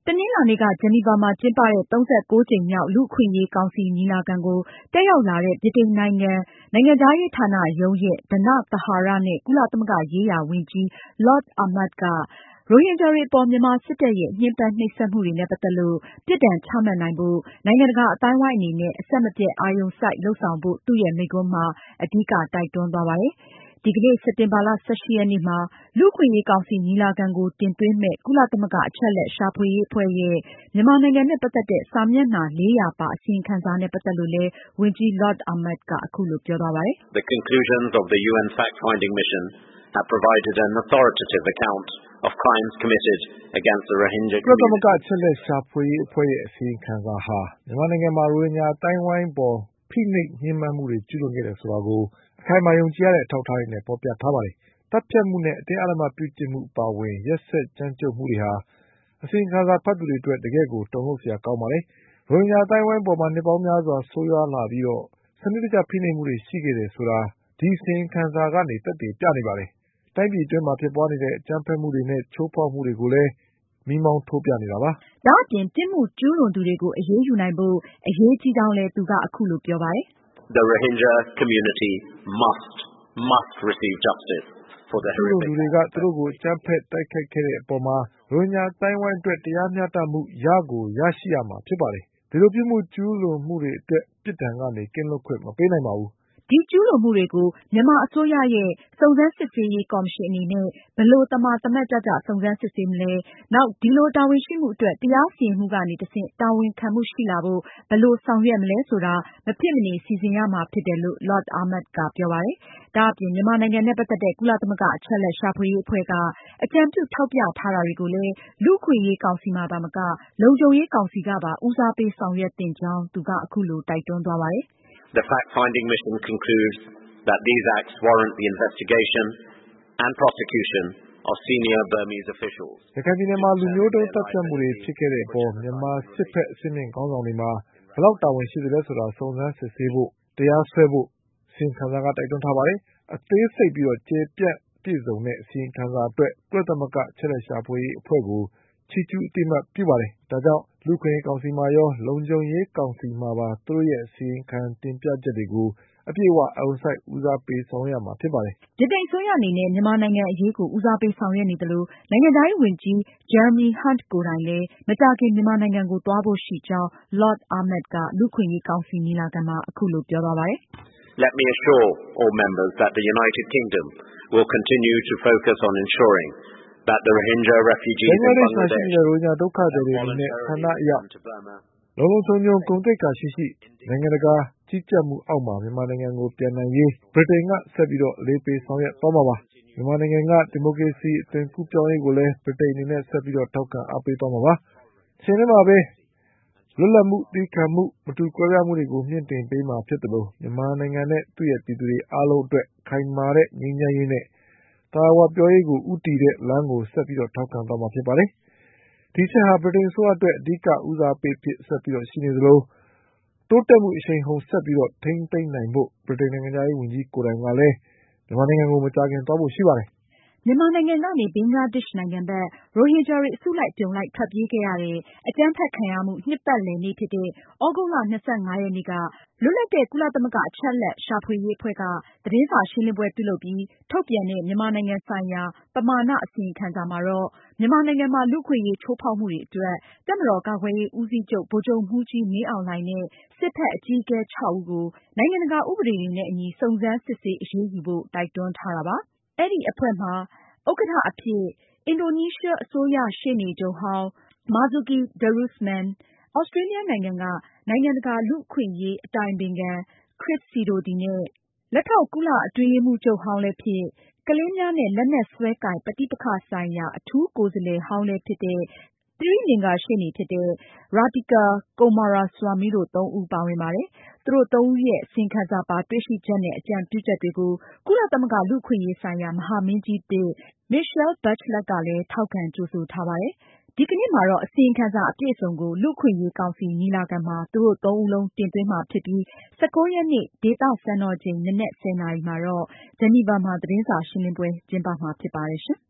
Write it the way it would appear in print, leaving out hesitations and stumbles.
နင်္လာနေ့က ဂျနီဗာမှာကျင်းပတဲ့ 39 ကြိမ်မြောက်လူ့အခွင့်အရေးကောင်စီညီလာခံကို တက်ရောက်လာတဲ့ ဗြိတိန်နိုင်ငံခြားရေးဌာနရုံးရဲ့ ဓနသဟာရနဲ့ ကုလသမဂ္ဂရေးရာဝန်ကြီး Lord Ahmad က ရိုဟင်ဂျာတွေအပေါ် မြန်မာစစ်တပ်ရဲ့ ညှဉ်းပန်းနှိပ်စက်မှုတွေနဲ့ ပတ်သက်လို့ ပြစ်ဒဏ်ချမှတ်နိုင်ဖို့ နိုင်ငံတကာအသိုင်းအဝိုင်းအနေနဲ့ အဆက်မပြတ် အာရုံစိုက်လုပ်ဆောင်ဖို့ သူ့ရဲ့မိန့်ခွန်းမှာ အဓိကတိုက်တွန်းသွားပါတယ်။ ဒီကနေ့ စက်တင်ဘာလ 18 ရက်နေ့မှာ လူ့အခွင့်အရေးကောင်စီညီလာခံကို တင်သွင်းမယ့် ကုလသမဂ္ဂအချက်အလက်ရှာဖွေရေးအဖွဲ့ရဲ့ မြန်မာနိုင်ငံနဲ့ ပတ်သက်တဲ့ စာမျက်နှာ 400 ပါ အစီရင်ခံစာနဲ့ ပတ်သက်လို့လည်း ဝန်ကြီး Lord Ahmad ကအခုလိုပြောသွားပါတယ်။ The conclusions of the UN fact-finding mission have provided an authoritative account of crimes committed against the Rohingya community. ကုလသမဂ္ဂအချက်အလက်ရှာဖွေရေးအဖွဲ့ရဲ့အစီရင်ခံစာဟာ မြန်မာနိုင်ငံမှာ ရိုဟင်ဂျာအသိုင်းအဝိုင်းအပေါ် ဖိနှိပ်ညှဉ်းပန်းမှုတွေကျူးလွန်ခဲ့တယ်ဆိုတာကို အခိုင်အမာယုံကြည်ရတဲ့အထောက်အထားတွေနဲ့ ဖေါ်ပြထားပါတယ်။ သတ်ဖြတ်မှုနဲ့ အတင်းအဓမ္မပြုကျင့်မှုအပါအဝင် ရက်စက်ကြမ်းကြုတ်မှုတွေဟာ အစီရင်ခံစာဖတ်သူတွေအတွက် တကယ့်ကို တုန်လှုပ်စရာကောင်းပါတယ်။ ရိုဟင်ဂျာအသိုင်းအဝိုင်းအပေါ် နှစ်ပေါင်းများစွာဆိုးရွားလှပြီး စနစ်တကျဖိနှိပ်မှုတွေရှိခဲ့တယ်ဆိုတာ ဒီအစီရင်ခံစာကနေ သက်သေပြနေပါတယ်။ တိုင်းပြည်အတွင်းမှာဖြစ်ပွါးနေတဲ့ အကြမ်းဖက်မှုတွေနဲ့ချိုးဖေါက်မှုတွေကိုလည်း မီးမောင်းထိုးပြနေတာပါ။ ဒါအပြင် ပြစ်မှုကျူးလွန်သူတွေကို အရေးယူနိုင်ဖို့ အရေးကြီးကြောင်းလည်း သူကအခုလိုပြောပါတယ်။ The Rohingya community must receive justice for the horrific. ကျူးလွန်သူတွေက သူတို့ကိုအကြမ်းဖက်တိုက်ခိုက်ခဲ့တဲ့အပေါ်မှာ ရိုဟင်ဂျာအသိုင်းအဝိုင်းအတွက် တရားမျှတမှုရကိုရရှိရမှာဖြစ်ပါတယ်။ ဒီလိုပြစ်မှုကျူးလွန်မှုတွေအတွက် ပြစ်ဒဏ်ကနေကင်းလွတ်ခွင့်မပေးနိုင်ပါဘူး။ဒီကျူးလွန်မှုတွေကို မြန်မာအစိုးရရဲ့ စုံစမ်းစစ်ဆေးရေးကော်မရှင်အနေနဲ့ ဘယ်လိုသမာသမတ်ကျကျ စုံစမ်းစစ်ဆေးမလဲ၊ နောက် ဒီလိုတာဝန်ရှိမှုအတွက် တရားစီရင်မှုကနေတဆင့် တာဝန်ခံမှုရှိလာဖို့ ဘယ်လိုဆောင်ရွက်မလဲဆိုတာ မဖြစ်မနေစီစဉ်ရမှာဖြစ်တယ်လို့ Lord Ahmad ကပြောပါတယ်။ ဒါအပြင် မြန်မာနိုင်ငံနဲ့ ပတ်သက်တဲ့ ကုလသမဂ္ဂအချက်အလက်ရှာဖွေရေးအဖွဲ့က အကြံပြုထောက်ပြထားတာတွေကိုလည်း လူ့အခွင့်အရေးကောင်စီမှာသာမက လုံခြုံရေးကောင်စီကပါ ဦးစားပေးဆောင်ရွက်သင့်ကြောင်း သူကအခုလိုတိုက်တွန်းသွားပါတယ်။ The fact-finding mission concludes that these acts warrant the investigation and prosecution of senior Burmese officials. ရခိုင်ပြည်နယ်မှာ လူမျိုးတုန်းသတ်ဖြတ်မှုတွေဖြစ်ခဲ့တဲ့အပေါ် မြန်မာစစ်ဘက်အဆင့်မြင့်ခေါင်းဆောင်တွေမှာ ဘယ်လောက်တာဝန်ရှိသလဲဆိုတာ စုံစမ်းစစ်ဆေးဖို့၊ တရားစွဲဖို့ အစီရင်ခံစာကတိုက်တွန်းထားပါတယ်။ အသေးစိတ်ပြီးကျယ်ပြန့်ပြည့်စုံတဲ့အစီရင်ခံစာအတွက် ကုလသမဂ္ဂအချက်အလက်ရှာဖွေရေးအဖွဲ့ကို ချီးကျူးအသိအမှတ်ပြုပါတယ်။ ဒါကြောင့် လူ့အခွင့်အရေးကောင်စီမှာရော လုံခြုံရေးကောင်စီမှာပါ သူတို့ရဲ့အစီရင်ခံတင်ပြချက်တွေကို အပြည့်အဝအာရုံစိုက်ဦးစားပေးဆောင်ရွက်ရမှာဖြစ်ပါတယ်။ ဗြိတိန်အစိုးရအနေနဲ့ မြန်မာနိုင်ငံအရေးကို ဦးစားပေးဆောင်ရွက်နေသလို နိုင်ငံခြားရေးဝန်ကြီး Jeremy Hunt ကိုယ်တိုင်လည်း မကြာခင် မြန်မာနိုင်ငံကို သွားဖို့ရှိကြောင်း Lord Ahmad က လူ့အခွင့်အရေးကောင်စီညီလာခံမှာ အခုလိုပြောသွားပါတယ်။ Let me assure all members that the United Kingdom will continue to focus on ensuring that the Rohingya refugees in Bangladesh ဘင်္ဂလားဒေ့ရှ်မှာရှိနေတဲ့ ရိုဟင်ဂျာဒုက္ခသည်တွေအနေနဲ့ ဆန္ဒအရ လုံလုံခြုံခြုံ ဂုဏ်သိက္ခာရှိရှိ နိုင်ငံတကာကြီးကြပ်မှုအောက်မှာ မြန်မာနိုင်ငံကိုပြန်နိုင်ရေး ဗြိတိန်ကဆက်ပြီးအလေးပေးဆောင်ရွက်သွားမှာပါ။ မြန်မာနိုင်ငံက ဒီမိုကရေစီအသွင်ကူးပြောင်းရေးကိုလည်း ဗြိတိန်အနေနဲ့ ဆက်ပြီးထောက်ခံအားပေးသွားမှာပါ။ တချိန်တည်းမှာပဲ လွတ်လပ်မှု၊ သည်းခံမှု၊ မတူကွဲပြားမှုတွေကို မြှင့်တင်ပေးမှာဖြစ်သလို မြန်မာနိုင်ငံနဲ့ သူ့ရဲ့ပြည်သူတွေအားလုံးအတွက် ခိုင်မာတဲ့ငြိမ်းချမ်းရေးနဲ့ သာယာဝပြောရေးကိုဦးတည်တဲ့လမ်းကို ဆက်ပြီးထောက်ခံသွားမှာဖြစ်ပါတယ်။ ဒီအချက်ဟာ ဗြိတိန်အစိုးရအတွက် အဓိကဦးစားပေးအဖြစ်ဆက်ပြီးရှိနေသလို တိုးတက်မှုအရှိန်အဟုန်ဆက်ပြီးထိန်းသိမ်းနိုင်ဖို့ ဗြိတိန်နိုင်ငံခြားရေးဝန်ကြီးကိုယ်တိုင်ကလည်း မြန်မာနိုင်ငံကို မကြာခင်သွားဖို့ရှိပါတယ်။မြန်မာနိုင်ငံကနေ ဘင်္ဂလားဒေ့ရှ်နိုင်ငံဘက် ရိုဟင်ဂျာတွေအစုလိုက်အပြုံလိုက်ထွက်ပြေးခဲ့ရတဲ့ အကြမ်းဖက်ခံရမှု နှစ်ပတ်လည်နေ့ဖြစ်တဲ့ သြဂုတ်လ ၂၅ ရက်နေ့က လွတ်လပ်တဲ့ ကုလသမဂ္ဂအချက်အလက်ရှာဖွေရေးအဖွဲ့က သတင်းစာရှင်းလင်းပွဲပြုလုပ်ပြီး ထုတ်ပြန်တဲ့ မြန်မာနိုင်ငံဆိုင်ရာ ပမာဏအစီရင်ခံစာမှာတော့ မြန်မာနိုင်ငံမှာ လူ့အခွင့်အရေးချိုးဖောက်မှုတွေအတွက် တပ်မတော်ကာကွယ်ရေးဦးစီးချုပ် ဗိုလ်ချုပ်မှူးကြီးမင်းအောင်လှိုင်နဲ့ စစ်ဘက်အကြီးအကဲ ၆ ဦးကို နိုင်ငံတကာဥပဒေတွေနဲ့အညီ စုံစမ်းစစ်ဆေးအရေးယူဖို့ တိုက်တွန်းထားတာပါ။ အဲဒီအဖွဲ့မှာ ဥက္ကဋ္ဌအဖြစ် အင်ဒိုနီးရှားအစိုးရရှေ့နေချုပ်ဟောင်း Marzuki Darusman ၊ သြစတြေးလျနိုင်ငံက နိုင်ငံတကာလူ့အခွင့်အရေးအတိုင်ပင်ခံ Chris Sidoti နဲ့ လက်ထောက် ကုလအတွင်းရေးမှူးချုပ်ဟောင်းလည်းဖြစ် ကလေးများနဲ့ လက်နက်စွဲကိုင်ပဋိပက္ခဆိုင်ရာ အထူးကိုယ်စားလှယ်ဟောင်းလည်းဖြစ်တဲ့ သီရိလင်္ကာရှေ့နေဖြစ်တဲ့ Radhika Coomaraswamy တို့ သုံးဦးပါဝင်ပါတယ်။ သူတို့ သုံးဦးရဲ့ အစီရင်ခံစာပါတွေ့ရှိချက်နဲ့ အကြံပြုချက်တွေကို ကုလသမဂ္ဂလူ့အခွင့်အရေးဆိုင်ရာ မဟာမင်းကြီးသစ် Michelle Bachelet ကလည်း ထောက်ခံကြိုဆိုထားပါတယ်။ ဒီကနေ့မှာတော့ အစီရင်ခံစာအပြည့်အစုံကို လူ့အခွင့်အရေးကောင်စီညီလာခံမှာ သူတို့ သုံးဦးလုံးတင်သွင်းမှာဖြစ်ပြီး ရက်နေ့ ဒေသစံတော်ချိန် နံနက် 10:00 နာရီမှာတော့ ဂျနီဗာမှာ သတင်းစာရှင်းလင်းပွဲကျင်းပမှာဖြစ်ပါတယ်ရှင်